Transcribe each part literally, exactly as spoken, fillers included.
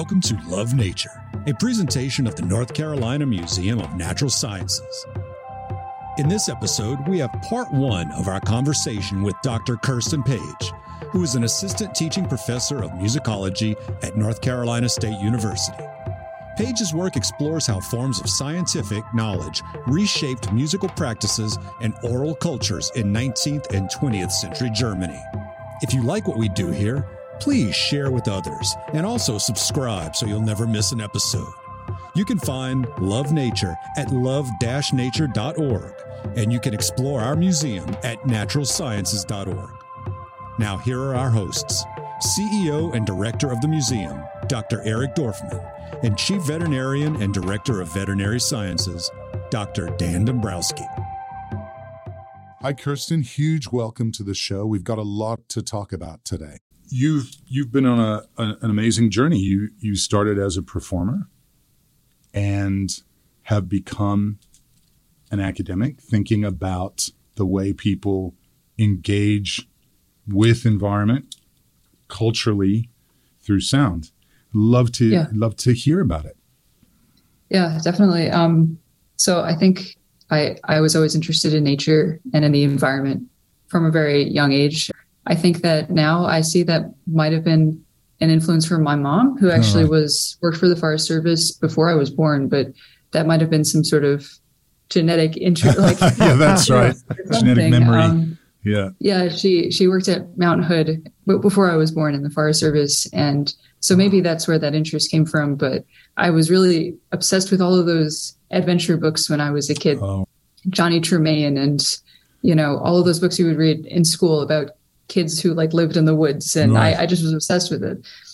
Welcome to Love Nature, a presentation of the North Carolina Museum of Natural Sciences. In this episode, we have part one of our conversation with Doctor Kirsten Page, who is an assistant teaching professor of musicology at North Carolina State University. Page's work explores how forms of scientific knowledge reshaped musical practices and oral cultures in nineteenth and twentieth century Germany. If you like what we do here, please share with others and also subscribe so you'll never miss an episode. You can find Love Nature at love dash nature dot org, and you can explore our museum at natural sciences dot org. Now, here are our hosts, C E O and Director of the museum, Doctor Eric Dorfman, and Chief Veterinarian and Director of Veterinary Sciences, Doctor Dan Dombrowski. Hi, Kirsten. Huge welcome to the show. We've got a lot to talk about today. You've you've been on a, a an amazing journey. You you started as a performer and have become an academic, thinking about the way people engage with environment culturally through sound. Love to yeah. love to hear about it. Yeah, definitely. Um, so I think I I was always interested in nature and in the environment from a very young age. I think that now I see that might have been an influence from my mom, who actually uh-huh. was worked for the Forest Service before I was born, but that might have been some sort of genetic interest. Like, yeah, that's right. Genetic memory. Um, yeah. Yeah. She, she worked at Mount Hood before I was born in the Forest Service. And so maybe that's where that interest came from. But I was really obsessed with all of those adventure books when I was a kid. Oh. Johnny Tremaine and, you know, all of those books you would read in school about kids who like lived in the woods. And right. I, I just was obsessed with it.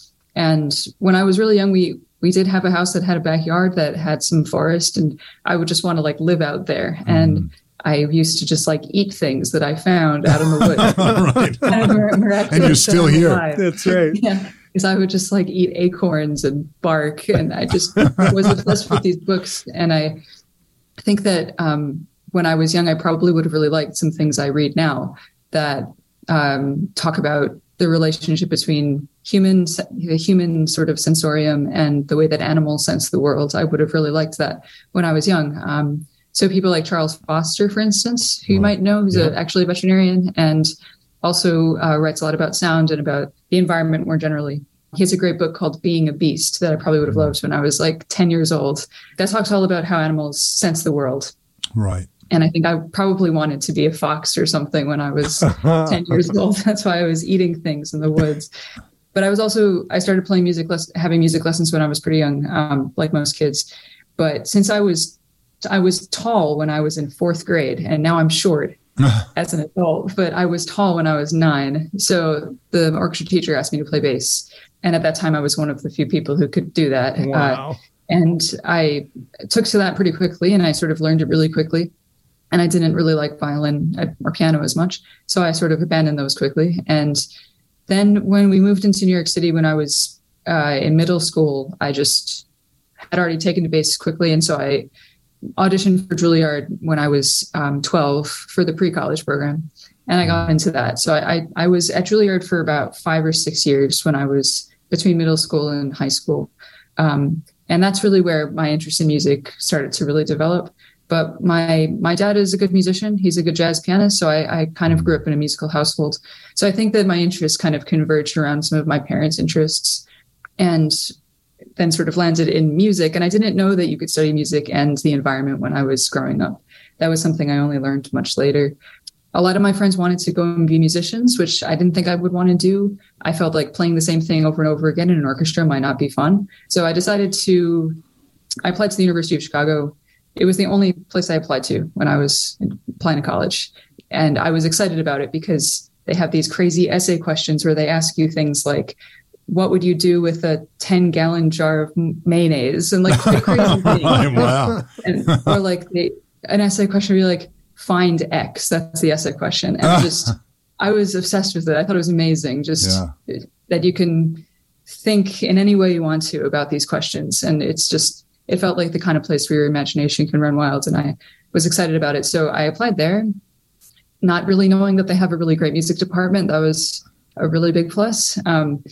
And when I was really young, we, we did have a house that had a backyard that had some forest, and I would just want to like live out there. Mm. And I used to just like eat things that I found out in the woods. Right. And you're still here. Alive. That's right. Yeah. Because I would just like eat acorns and bark. And I just was obsessed with these books. And I think that um, when I was young, I probably would have really liked some things I read now that um, talk about the relationship between humans, the human sort of sensorium, and the way that animals sense the world. I would have really liked that when I was young. Um, so people like Charles Foster, for instance, who you might know, who's yeah. a, actually a veterinarian and also uh, writes a lot about sound and about the environment more generally. He has a great book called Being a Beast that I probably would have loved when I was like ten years old. That talks all about how animals sense the world. Right. And I think I probably wanted to be a fox or something when I was ten years old. That's why I was eating things in the woods. But I was also, I started playing music, les- having music lessons when I was pretty young, um, like most kids. But since I was, I was tall when I was in fourth grade, and now I'm short as an adult, but I was tall when I was nine. So the orchestra teacher asked me to play bass. And at that time, I was one of the few people who could do that. Wow. Uh, and I took to that pretty quickly, and I sort of learned it really quickly. And I didn't really like violin or piano as much. So I sort of abandoned those quickly. And then when we moved into New York City, when I was uh, in middle school, I just had already taken to bass quickly. And so I auditioned for Juilliard when I was um, twelve for the pre-college program. And I got into that. So I, I, I was at Juilliard for about five or six years when I was between middle school and high school. Um, and that's really where my interest in music started to really develop. But my my dad is a good musician. He's a good jazz pianist. So I, I kind of grew up in a musical household. So I think that my interests kind of converged around some of my parents' interests and then sort of landed in music. And I didn't know that you could study music and the environment when I was growing up. That was something I only learned much later. A lot of my friends wanted to go and be musicians, which I didn't think I would want to do. I felt like playing the same thing over and over again in an orchestra might not be fun. So I decided to, I applied to the University of Chicago. It was the only place I applied to when I was applying to college. And I was excited about it because they have these crazy essay questions where they ask you things like, what would you do with a ten gallon jar of mayonnaise? And like crazy things. Wow. And, or like they, an essay question would be like, find X. That's the essay question. And just, I was obsessed with it. I thought it was amazing. Just yeah. that you can think in any way you want to about these questions. And it's just, it felt like the kind of place where your imagination can run wild. And I was excited about it. So I applied there, not really knowing that they have a really great music department. That was a really big plus. Um,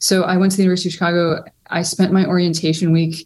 So I went to the University of Chicago. I spent my orientation week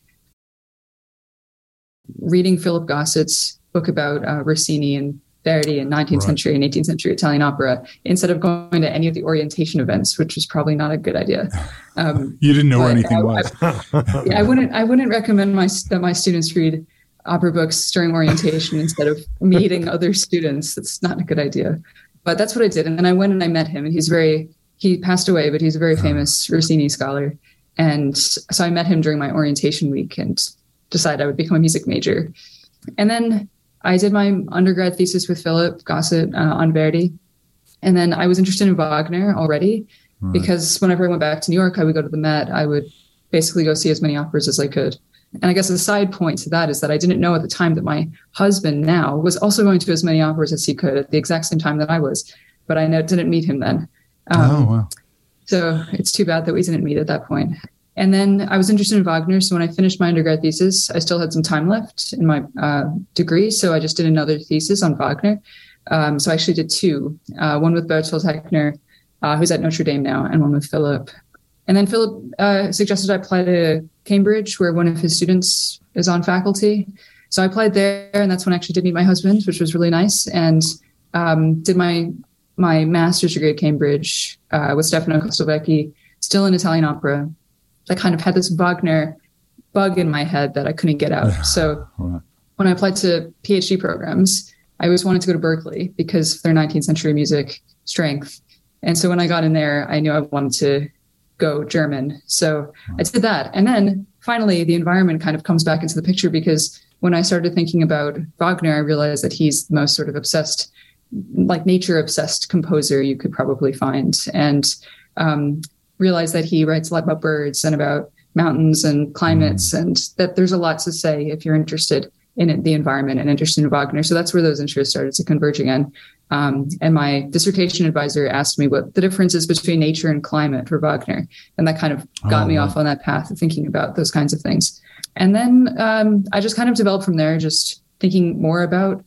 reading Philip Gossett's book about uh, Rossini and Verdi and nineteenth right. century and eighteenth century Italian opera instead of going to any of the orientation events, which was probably not a good idea. Um, you didn't know where anything I, was. I, yeah, I wouldn't. I wouldn't recommend my that my students read opera books during orientation instead of meeting other students. That's not a good idea. But that's what I did, and then I went and I met him, and he's very. He passed away, but he's a very famous Rossini scholar, and so I met him during my orientation week and decided I would become a music major, and then. I did my undergrad thesis with Philip Gossett uh, on Verdi. And then I was interested in Wagner already right. because whenever I went back to New York, I would go to the Met. I would basically go see as many operas as I could. And I guess a side point to that is that I didn't know at the time that my husband now was also going to as many operas as he could at the exact same time that I was. But I know, didn't meet him then. Um, oh, wow. So it's too bad that we didn't meet at that point. And then I was interested in Wagner. So when I finished my undergrad thesis, I still had some time left in my uh, degree. So I just did another thesis on Wagner. Um, so I actually did two, uh, one with Bertolt Heckner, uh, who's at Notre Dame now, and one with Philip. And then Philip uh, suggested I apply to Cambridge, where one of his students is on faculty. So I applied there, and that's when I actually did meet my husband, which was really nice. And um, did my my master's degree at Cambridge uh, with Stefano Castelvecchi, still in Italian opera. I kind of had this Wagner bug in my head that I couldn't get out. So right. when I applied to PhD programs, I always wanted to go to Berkeley because of their nineteenth century music strength. And so when I got in there, I knew I wanted to go German. So right. I did that. And then finally, the environment kind of comes back into the picture because when I started thinking about Wagner, I realized that he's the most sort of obsessed, like nature obsessed composer you could probably find. And um, realized that he writes a lot about birds and about mountains and climates, mm. and that there's a lot to say if you're interested in it, the environment and interested in Wagner. So that's where those interests started to converge again. Um, and my dissertation advisor asked me what the difference is between nature and climate for Wagner. And that kind of got oh, me wow. off on that path of thinking about those kinds of things. And then um, I just kind of developed from there, just thinking more about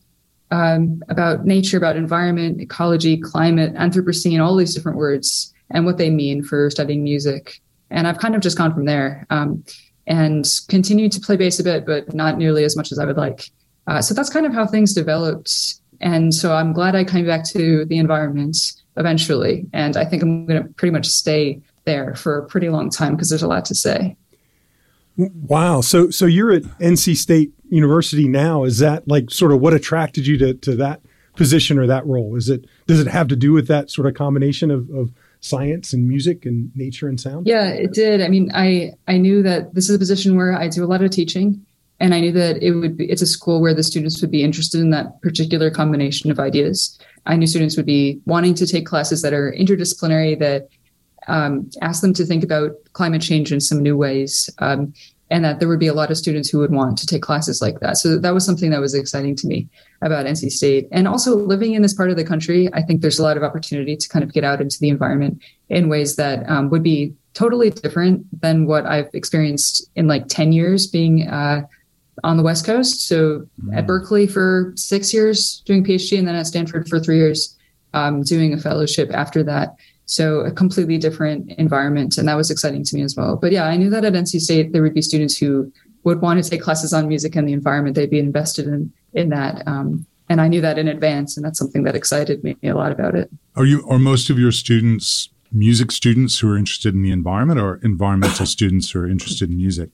um, about nature, about environment, ecology, climate, Anthropocene, all these different words, and what they mean for studying music. And I've kind of just gone from there um, and continued to play bass a bit, but not nearly as much as I would like. Uh, so that's kind of how things developed. And so I'm glad I came back to the environment eventually. And I think I'm going to pretty much stay there for a pretty long time because there's a lot to say. Wow. So so you're at N C State University now. Is that like sort of what attracted you to, to that position or that role? Is it does it have to do with that sort of combination of, of science and music and nature and sound? Yeah, it did. I mean, I, I knew that this is a position where I do a lot of teaching, and I knew that it would be, it's a school where the students would be interested in that particular combination of ideas. I knew students would be wanting to take classes that are interdisciplinary, that um, ask them to think about climate change in some new ways, um, and that there would be a lot of students who would want to take classes like that. So that was something that was exciting to me about N C State. And also living in this part of the country, I think there's a lot of opportunity to kind of get out into the environment in ways that um, would be totally different than what I've experienced in like ten years being uh, on the West Coast. So mm. at Berkeley for six years doing PhD, and then at Stanford for three years um, doing a fellowship after that. So a completely different environment. And that was exciting to me as well. But yeah, I knew that at N C State, there would be students who would want to take classes on music and the environment. They'd be invested in, in that. Um, and I knew that in advance. And that's something that excited me a lot about it. Are you, are most of your students music students who are interested in the environment, or environmental students who are interested in music?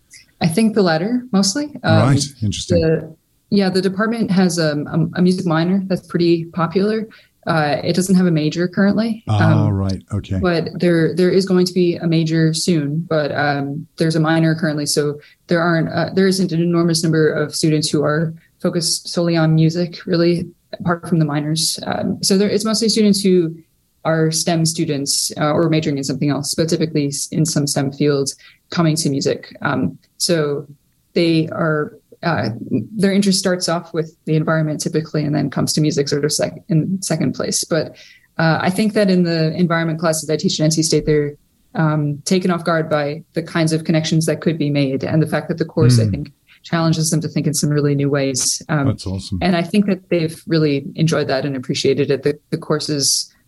I think the latter mostly. Um, right. Interesting. The, yeah. The department has um, a, a music minor that's pretty popular. Uh, it doesn't have a major currently. Oh, um, right. Okay. But there, there is going to be a major soon, but um, there's a minor currently. So there aren't, uh, there isn't an enormous number of students who are focused solely on music, really, apart from the minors. Um, so there, it's mostly students who are STEM students uh, or majoring in something else, but typically in some STEM fields coming to music. Um, so they are, Uh, their interest starts off with the environment typically, and then comes to music sort of sec- in second place. But uh, I think that in the environment classes I teach at N C State, they're um, taken off guard by the kinds of connections that could be made, and the fact that the course, mm. I think, challenges them to think in some really new ways. Um, That's awesome. And I think that they've really enjoyed that and appreciated it. The, the course is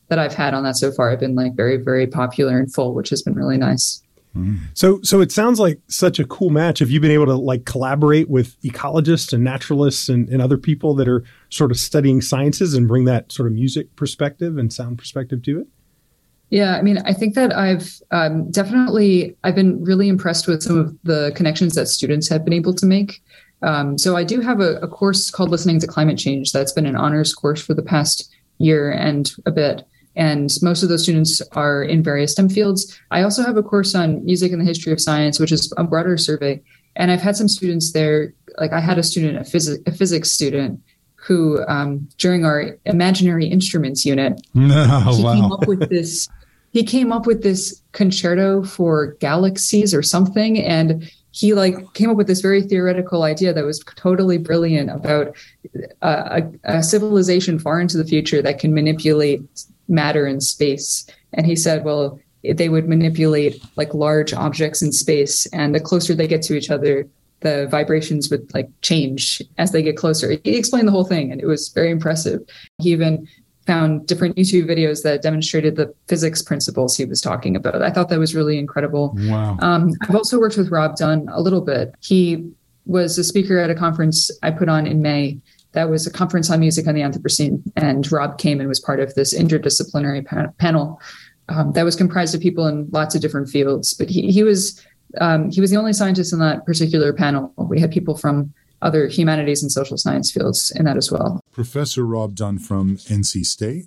that I've had on that so far have been like very, very popular and full, which has been really nice. Mm. So, so it sounds like such a cool match. Have you been able to like collaborate with ecologists and naturalists and, and other people that are sort of studying sciences and bring that sort of music perspective and sound perspective to it? Yeah, I mean, I think that I've um, definitely, I've been really impressed with some of the connections that students have been able to make. Um, so I do have a, a course called Listening to Climate Change that's been an honors course for the past year and a bit. And most of those students are in various STEM fields. I also have a course on music and the history of science, which is a broader survey. And I've had some students there, like I had a student, a, phys- a physics student, who um, during our imaginary instruments unit, oh, he wow. came up with this, he came up with this concerto for galaxies or something. And he like came up with this very theoretical idea that was totally brilliant about uh, a, a civilization far into the future that can manipulate matter in space. And he said, well, they would manipulate like large objects in space, and the closer they get to each other, the vibrations would like change as they get closer. He explained the whole thing, and it was very impressive. He even found different YouTube videos that demonstrated the physics principles he was talking about. I thought that was really incredible. Wow. Um, I've also worked with Rob Dunn a little bit. He was a speaker at a conference I put on in May. That was a conference on music on the Anthropocene, and Rob came and was part of this interdisciplinary pa- panel um, that was comprised of people in lots of different fields. But he, he was um, he was the only scientist in that particular panel. We had people from other humanities and social science fields in that as well. Professor Rob Dunn from N C State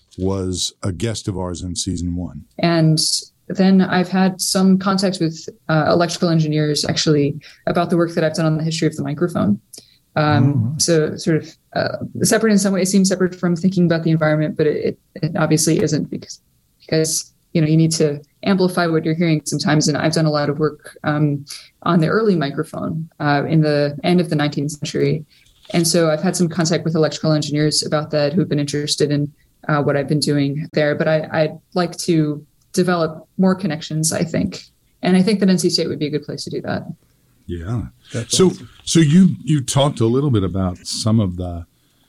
was a guest of ours in season one. And then I've had some contact with uh, electrical engineers actually about the work that I've done on the history of the microphone. Um, mm-hmm. So sort of uh, separate in some way. It seems separate from thinking about the environment, but it, it obviously isn't because, because, you know, you need to amplify what you're hearing sometimes. And I've done a lot of work um, on the early microphone uh, in the end of the nineteenth century. And so I've had some contact with electrical engineers about that who've been interested in uh, what I've been doing there. But I, I'd like to develop more connections, I think. And I think that N C State would be a good place to do that. Yeah. That's so awesome. so you you talked a little bit about some of the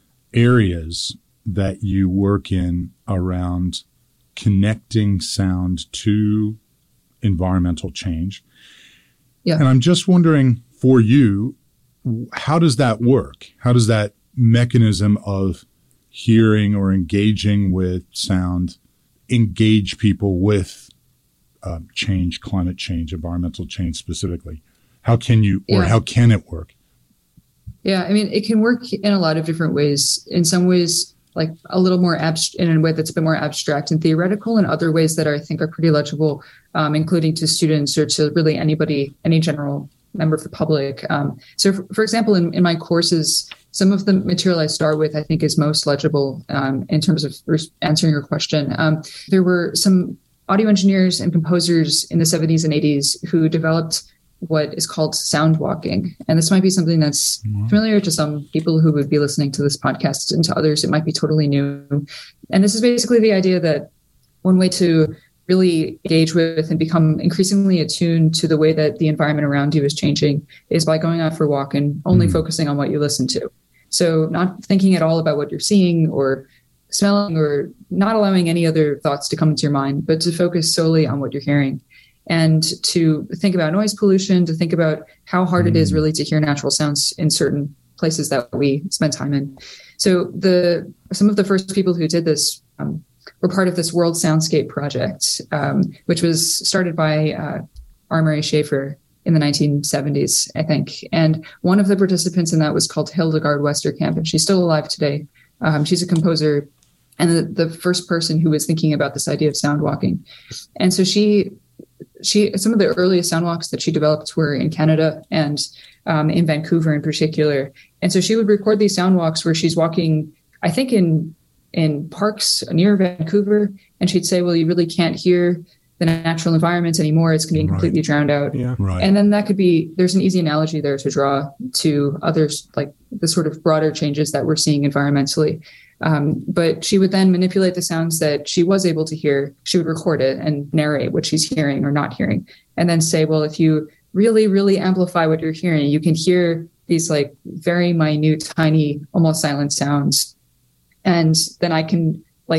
areas that you work in around connecting sound to environmental change. Yeah. And I'm just wondering for you, how does that work? How does that mechanism of hearing or engaging with sound engage people with uh, change, climate change, environmental change specifically? How can you, or yeah. how can it work? Yeah, I mean, it can work in a lot of different ways. In some ways, like a little more abstract, in a way that's a bit more abstract and theoretical, and other ways that I think are pretty legible, um, including to students or to really anybody, any general member of the public. Um, so, for, for example, in, in my courses, some of the material I start with, I think, is most legible um, in terms of res- answering your question. Um, there were some audio engineers and composers in the seventies and eighties who developed what is called sound walking. And this might be something that's mm-hmm. familiar to some people who would be listening to this podcast, and to others, it might be totally new. And this is basically the idea that one way to really engage with and become increasingly attuned to the way that the environment around you is changing is by going out for a walk and only mm-hmm. focusing on what you listen to. So not thinking at all about what you're seeing or smelling, or not allowing any other thoughts to come into your mind, but to focus solely on what you're hearing. And to think about noise pollution, to think about how hard mm. it is really to hear natural sounds in certain places that we spend time in. So the some of the first people who did this um, were part of this World Soundscape project, um, which was started by uh, R. Murray Schafer in the nineteen seventies, I think. And one of the participants in that was called Hildegard Westerkamp, and she's still alive today. Um, she's a composer and the, the first person who was thinking about this idea of sound walking. And so she She, some of the earliest sound walks that she developed were in Canada and um, in Vancouver in particular. And so she would record these sound walks where she's walking, I think in in parks near Vancouver, and she'd say, well, you really can't hear the natural environment anymore. It's going to be completely right. drowned out. Yeah. Right. And then that could be, there's an easy analogy there to draw to others, like the sort of broader changes that we're seeing environmentally. Um, but she would then manipulate the sounds that she was able to hear. She would record it and narrate what she's hearing or not hearing, and then say, well, if you really, really amplify what you're hearing, you can hear these like very minute, tiny, almost silent sounds. And then I can like,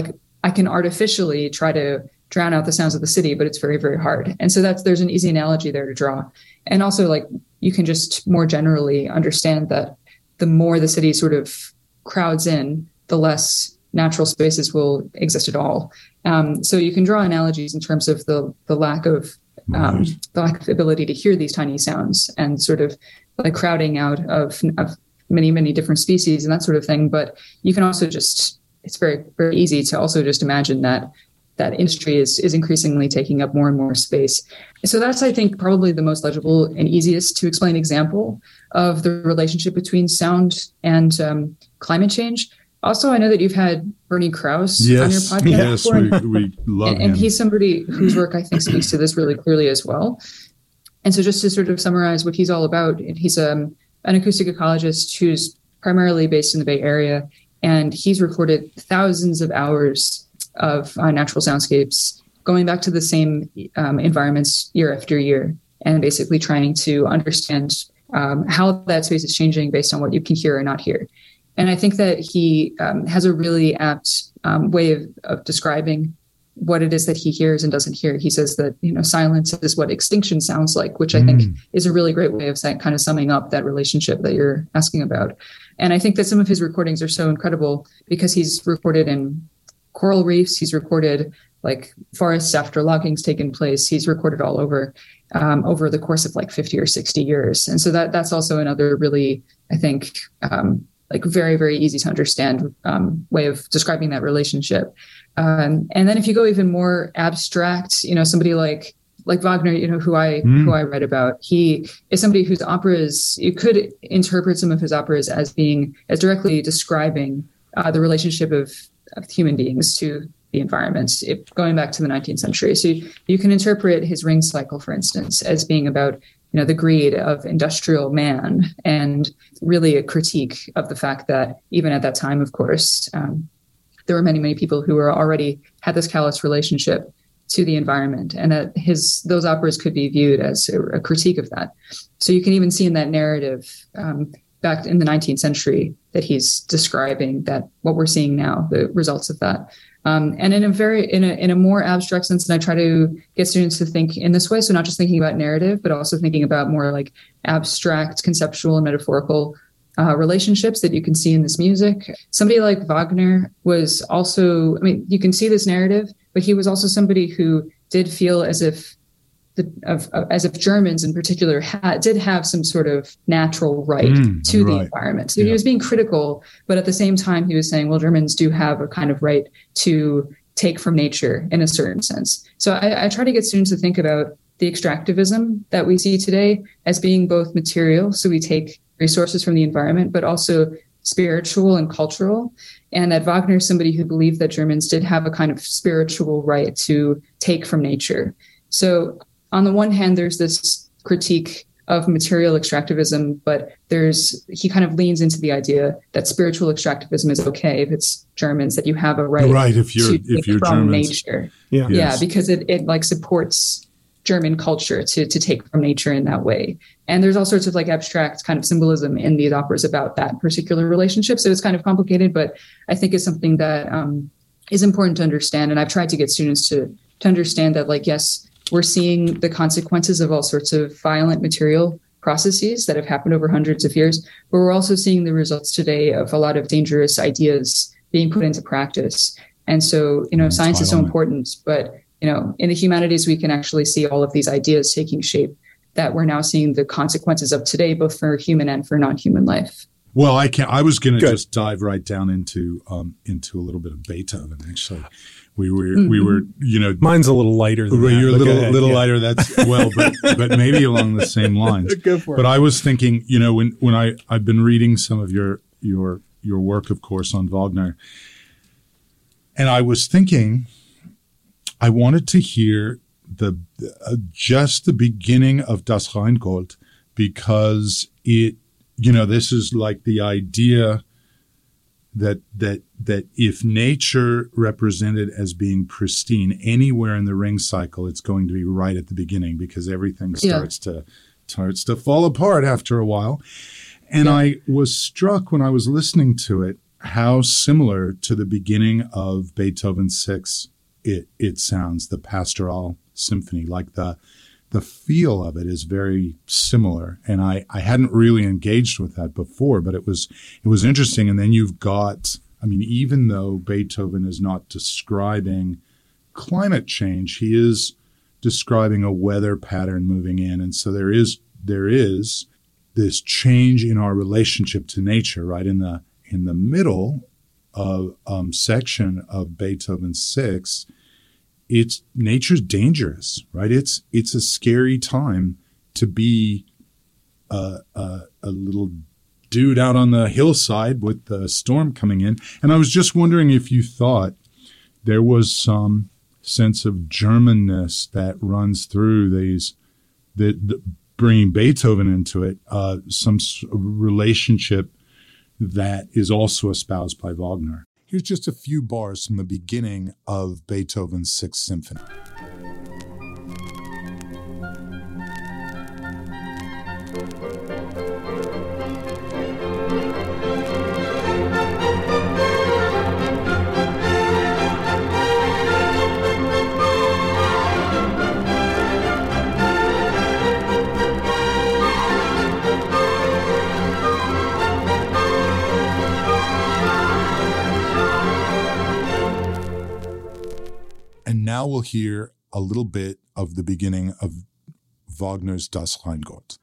I can artificially try to drown out the sounds of the city, but it's very, very hard. And so that's, there's an easy analogy there to draw. And also, like, you can just more generally understand that the more the city sort of crowds in, the less natural spaces will exist at all. Um, so you can draw analogies in terms of the the lack of um, right. the lack of ability to hear these tiny sounds and sort of like crowding out of, of many, many different species and that sort of thing. But you can also just, it's very, very easy to also just imagine that that industry is is increasingly taking up more and more space. So that's, I think, probably the most legible and easiest to explain example of the relationship between sound and um, climate change. Also, I know that you've had Bernie Krause yes, on your podcast yes, before. Yes, we, we love and, him. And he's somebody whose work I think speaks to this really clearly as well. And so just to sort of summarize what he's all about, he's um, an acoustic ecologist who's primarily based in the Bay Area, and he's recorded thousands of hours of uh, natural soundscapes going back to the same um, environments year after year, and basically trying to understand um, how that space is changing based on what you can hear or not hear. And I think that he um, has a really apt um, way of, of describing what it is that he hears and doesn't hear. He says that, you know, silence is what extinction sounds like, which I mm. think is a really great way of kind of summing up that relationship that you're asking about. And I think that some of his recordings are so incredible because he's recorded in coral reefs. He's recorded like forests after logging's taken place. He's recorded all over um, over the course of like fifty or sixty years. And so that that's also another really, I think, um, like very, very easy to understand um, way of describing that relationship. Um, and then if you go even more abstract, you know, somebody like like Wagner, you know, who I mm. who I read about, he is somebody whose operas, you could interpret some of his operas as being as directly describing uh, the relationship of, of human beings to the environment, it, going back to the nineteenth century. So you, you can interpret his Ring Cycle, for instance, as being about, you know, the greed of industrial man, and really a critique of the fact that even at that time, of course, um, there were many, many people who were already had this callous relationship to the environment, and that his those operas could be viewed as a, a critique of that. So you can even see in that narrative um, back in the nineteenth century that he's describing that what we're seeing now, the results of that. Um, and in a very, in a, in a more abstract sense, and I try to get students to think in this way. So not just thinking about narrative, but also thinking about more like abstract, conceptual and metaphorical uh, relationships that you can see in this music. Somebody like Wagner was also, I mean, you can see this narrative, but he was also somebody who did feel as if the, of, of, as if Germans in particular had, did have some sort of natural right mm, to right. the environment. So yeah. he was being critical, but at the same time, he was saying, well, Germans do have a kind of right to take from nature in a certain sense. So I, I try to get students to think about the extractivism that we see today as being both material. So we take resources from the environment, but also spiritual and cultural. And that Wagner is somebody who believed that Germans did have a kind of spiritual right to take from nature. So on the one hand, there's this critique of material extractivism, but there's he kind of leans into the idea that spiritual extractivism is okay if it's Germans, that you have a right, right if you're to if you're from Germans. nature. Yeah, yeah, yes. because it it like supports German culture to to take from nature in that way. And there's all sorts of like abstract kind of symbolism in these operas about that particular relationship. So it's kind of complicated, but I think it's something that um, is important to understand. And I've tried to get students to to understand that, like, yes, we're seeing the consequences of all sorts of violent material processes that have happened over hundreds of years, but we're also seeing the results today of a lot of dangerous ideas being put into practice. And so, you know, That's science is so important, but, you know, in the humanities, we can actually see all of these ideas taking shape that we're now seeing the consequences of today, both for human and for non-human life. Well, I can I was going to just dive right down into um, into a little bit of Beethoven, actually. We were, mm-hmm. we were, you know. Mine's a little lighter than You're that. a little, ahead, little yeah. lighter. That's well, but, but maybe along the same lines. Go for but it. I was thinking, you know, when, when I, I've been reading some of your, your, your work, of course, on Wagner, and I was thinking, I wanted to hear the, uh, just the beginning of Das Rheingold, because it, you know, this is like the idea that that that if nature represented as being pristine anywhere in the Ring Cycle, it's going to be right at the beginning, because everything starts yeah. to starts to fall apart after a while. And yeah. I was struck when I was listening to it how similar to the beginning of Beethoven's Six it it sounds, the Pastoral Symphony. Like the the feel of it is very similar, and I I hadn't really engaged with that before, but it was it was interesting. And then you've got, I mean, even though Beethoven is not describing climate change, he is describing a weather pattern moving in, and so there is there is this change in our relationship to nature, right? In the in the middle of um, section of Beethoven's Six, it's nature's dangerous, right? It's it's a scary time to be a, a, a little dude out on the hillside with the storm coming in. And I was just wondering if you thought there was some sense of Germanness that runs through these, the, the bringing Beethoven into it, uh, some relationship that is also espoused by Wagner. Here's just a few bars from the beginning of Beethoven's Sixth Symphony. Now we'll hear a little bit of the beginning of Wagner's Das Rheingold.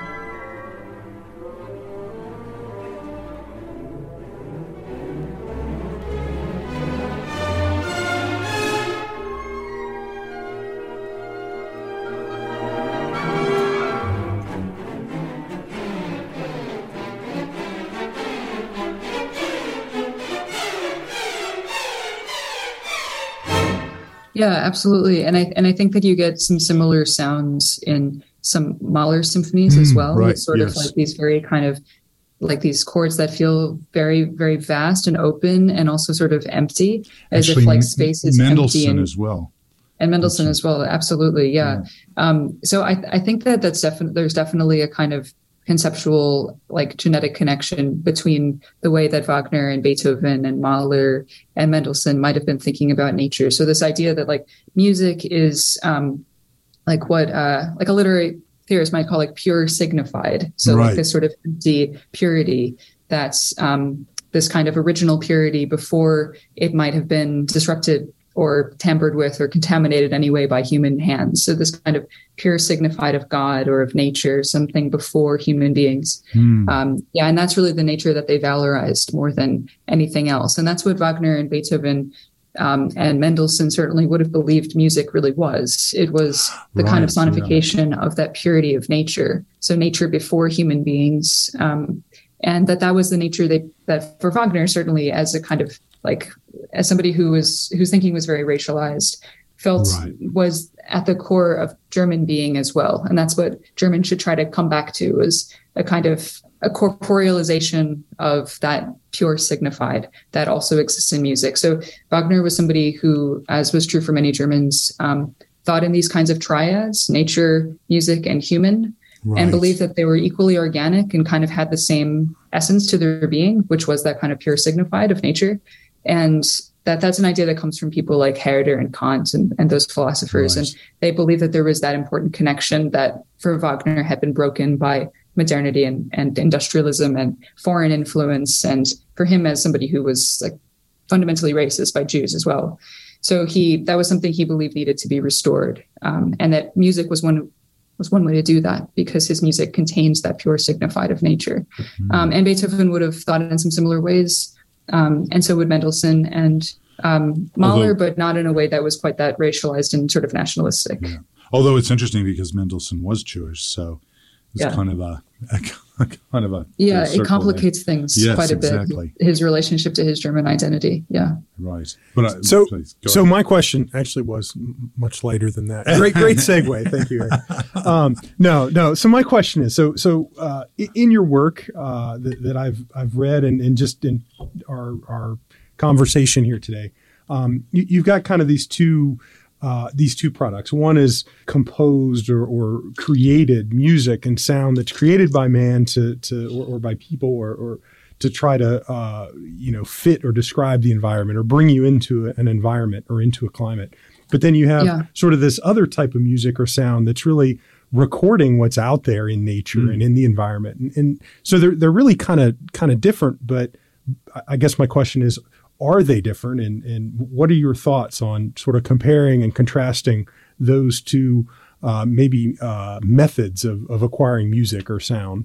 Yeah, absolutely. And I and I think that you get some similar sounds in some Mahler symphonies mm, as well. Right, it's sort yes. of like these very kind of like these chords that feel very, very vast and open and also sort of empty, as Actually, if like space is Mendelssohn empty. And, as well. And Mendelssohn as well. Absolutely. Yeah. yeah. Um, so I, I think that that's definitely, there's definitely a kind of conceptual, like genetic connection between the way that Wagner and Beethoven and Mahler and Mendelssohn might have been thinking about nature. So this idea that like music is um, like what uh, like a literary theorist might call like pure signified. So right. like this sort of empty purity that's um, this kind of original purity before it might have been disrupted or tampered with or contaminated anyway by human hands. So this kind of pure signified of God or of nature, something before human beings. Mm. Um, yeah, and that's really the nature that they valorized more than anything else. And that's what Wagner and Beethoven um, and Mendelssohn certainly would have believed music really was. It was the right, kind of sonification yeah. of that purity of nature. So nature before human beings. Um, and that that was the nature they, that for Wagner, certainly as a kind of like, as somebody who was whose thinking was very racialized, felt right. was at the core of German being as well. And that's what Germans should try to come back to, is a kind of a corporealization of that pure signified that also exists in music. So Wagner was somebody who, as was true for many Germans, um, thought in these kinds of triads, nature, music, and human, right. and believed that they were equally organic and kind of had the same essence to their being, which was that kind of pure signified of nature. And that that's an idea that comes from people like Herder and Kant and, and those philosophers. Right. And they believe that there was that important connection that for Wagner had been broken by modernity and, and industrialism and foreign influence. And for him, as somebody who was like fundamentally racist by Jews as well. So he, that was something he believed needed to be restored. Um, and that music was one was one way to do that, because his music contains that pure signified of nature. Mm-hmm. Um, and Beethoven would have thought in some similar ways. Um, and so would Mendelssohn and um, Mahler, Although, but not in a way that was quite that racialized and sort of nationalistic. Yeah. Although it's interesting because Mendelssohn was Jewish, so it's yeah. kind of a, a kind of a yeah. It complicates there. things yes, quite a exactly. bit. His relationship to his German identity. Yeah. Right. But I, so, please, so my question actually was much lighter than that. Great, great segue. Thank you. Um, no, no. So my question is, so, so uh, in your work uh, that, that I've I've read and, and just in our our conversation here today, um, you, you've got kind of these two. Uh, these two products. One is composed or, or created music and sound that's created by man to, to or, or by people or, or to try to, uh, you know, fit or describe the environment or bring you into an environment or into a climate. But then you have yeah. sort of this other type of music or sound that's really recording what's out there in nature mm. and in the environment. And, and so they're, they're really kind of, kind of different, but I guess my question is, are they different? And, and what are your thoughts on sort of comparing and contrasting those two uh, maybe uh, methods of, of acquiring music or sound?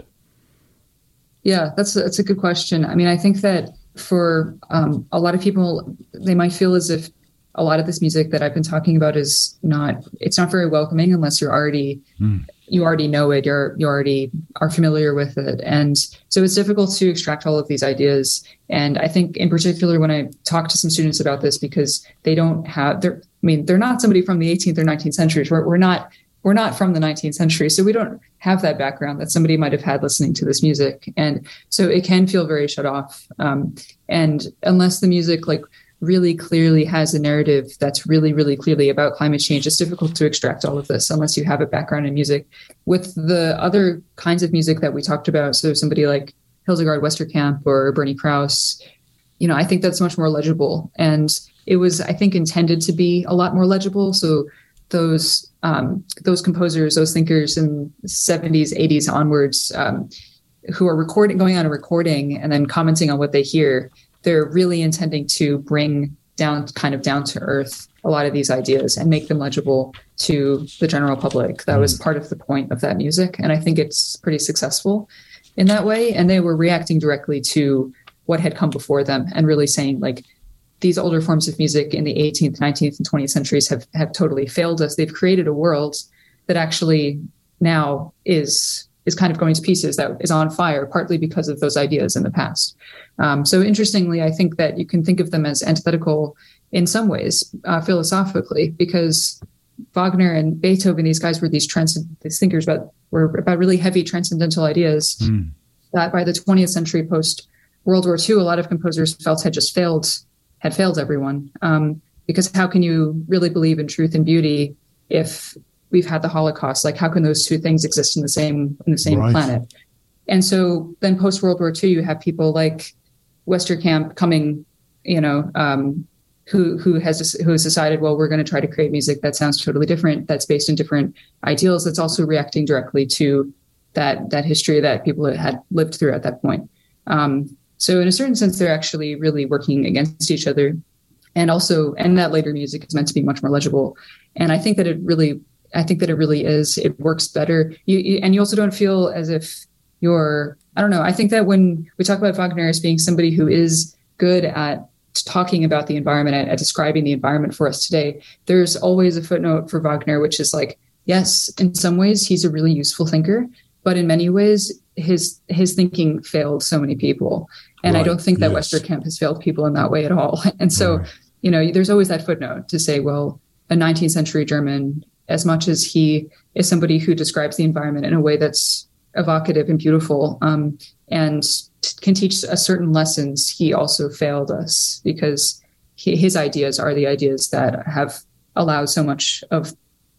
Yeah, that's a, that's a good question. I mean, I think that for um, a lot of people, they might feel as if a lot of this music that I've been talking about is not, it's not very welcoming unless you're already, mm. you already know it, you're, you already are familiar with it. And so it's difficult to extract all of these ideas. And I think in particular, when I talk to some students about this, because they don't have, they're, I mean, they're not somebody from the eighteenth or nineteenth centuries. We're, we're not, we're not from the nineteenth century. So we don't have that background that somebody might have had listening to this music. And so it can feel very shut off. Um, and unless the music like really clearly has a narrative that's really, really clearly about climate change, it's difficult to extract all of this unless you have a background in music. With the other kinds of music that we talked about, so somebody like Hildegard Westerkamp or Bernie Krause, you know, I think that's much more legible. And it was, I think, intended to be a lot more legible. So those um, those composers, those thinkers in the seventies, eighties onwards, um, who are recording, going on a recording and then commenting on what they hear, they're really intending to bring down, kind of down to earth, a lot of these ideas and make them legible to the general public. That was part of the point of that music. And I think it's pretty successful in that way. And they were reacting directly to what had come before them and really saying, like, these older forms of music in the eighteenth, nineteenth, and twentieth centuries have, have totally failed us. They've created a world that actually now is is kind of going to pieces, that is on fire, partly because of those ideas in the past. Um, so interestingly, I think that you can think of them as antithetical in some ways, uh, philosophically, because Wagner and Beethoven, these guys were these transcend these thinkers about were about really heavy transcendental ideas mm. that by the twentieth century, post World War Two, a lot of composers felt had just failed, had failed everyone. Um, because how can you really believe in truth and beauty if we've had the Holocaust? Like, how can those two things exist in the same in the same right. planet? And so then post World War Two, you have people like Westerkamp coming, you know, um, who who has who has decided, well, we're going to try to create music that sounds totally different, that's based in different ideals, that's also reacting directly to that that history that people had lived through at that point. Um, so in a certain sense, they're actually really working against each other. And also, and that later music is meant to be much more legible. And I think that it really, I think that it really is, it works better. You, you and you also don't feel as if you're, I don't know, I think that when we talk about Wagner as being somebody who is good at talking about the environment, at, at describing the environment for us today, there's always a footnote for Wagner, which is like, yes, in some ways he's a really useful thinker, but in many ways his his thinking failed so many people. And right. I don't think that yes. Westerkamp has failed people in that way at all. And so, right. you know, there's always that footnote to say, well, a nineteenth century German, as much as he is somebody who describes the environment in a way that's evocative and beautiful, um, and t- can teach us certain lessons, he also failed us because he, his ideas are the ideas that have allowed so much of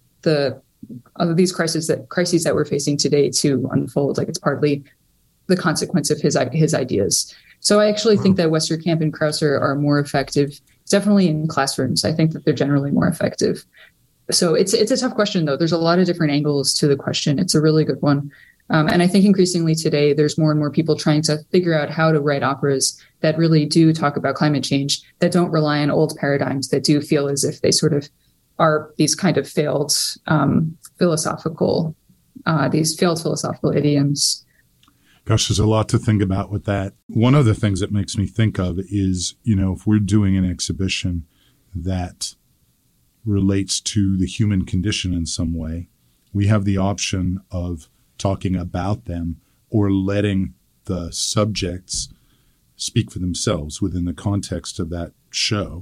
the of these crises that crises that we're facing today to unfold. Like, it's partly the consequence of his his ideas. So I actually wow. think that Westerkamp and Krause are more effective, definitely in classrooms. I think that they're generally more effective. So it's it's a tough question, though. There's a lot of different angles to the question. It's a really good one. Um, and I think increasingly today, there's more and more people trying to figure out how to write operas that really do talk about climate change, that don't rely on old paradigms, that do feel as if they sort of are these kind of failed um, philosophical, uh, these failed philosophical idioms. Gosh, there's a lot to think about with that. One of the things that makes me think of is, you know, if we're doing an exhibition that relates to the human condition in some way, we have the option of talking about them or letting the subjects speak for themselves within the context of that show.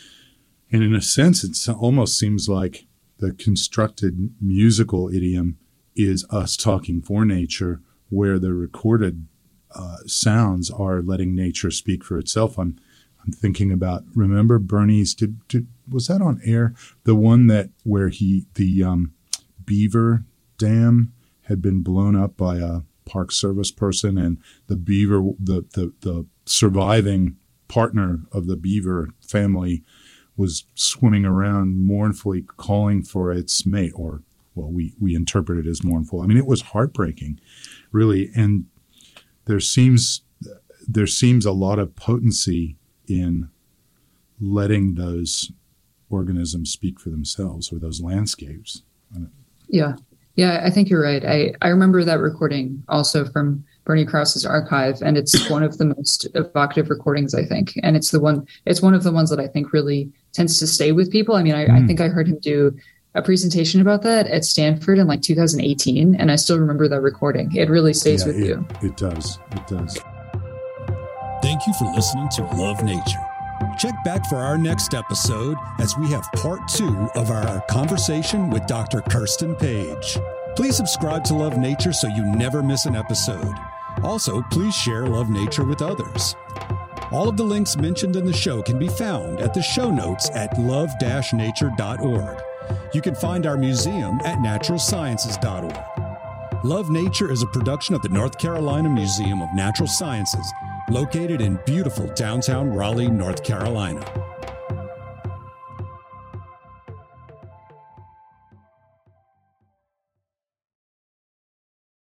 And in a sense, it almost seems like the constructed musical idiom is us talking for nature, where the recorded uh, sounds are letting nature speak for itself. I'm I'm thinking about, remember Bernie's, did, did was that on air? The one that where he the um, Beaver Dam had been blown up by a Park Service person, and the beaver, the, the, the surviving partner of the beaver family was swimming around mournfully calling for its mate, or, well, we, we interpret it as mournful. I mean, it was heartbreaking, really. And there seems, there seems a lot of potency in letting those organisms speak for themselves, or those landscapes. Yeah. Yeah, I think you're right. I, I remember that recording also from Bernie Krause's archive, and it's one of the most evocative recordings, I think. And it's the one, it's one of the ones that I think really tends to stay with people. I mean, I, mm. I think I heard him do a presentation about that at Stanford in like two thousand eighteen, and I still remember that recording. It really stays yeah, with it, you. It does. It does. Thank you for listening to Love Nature. Check back for our next episode as we have part two of our conversation with Doctor Kirsten Page. Please subscribe to Love Nature so you never miss an episode. Also, please share Love Nature with others. All of the links mentioned in the show can be found at the show notes at love dash nature dot org. You can find our museum at natural sciences dot org. Love Nature is a production of the North Carolina Museum of Natural Sciences, located in beautiful downtown Raleigh, North Carolina.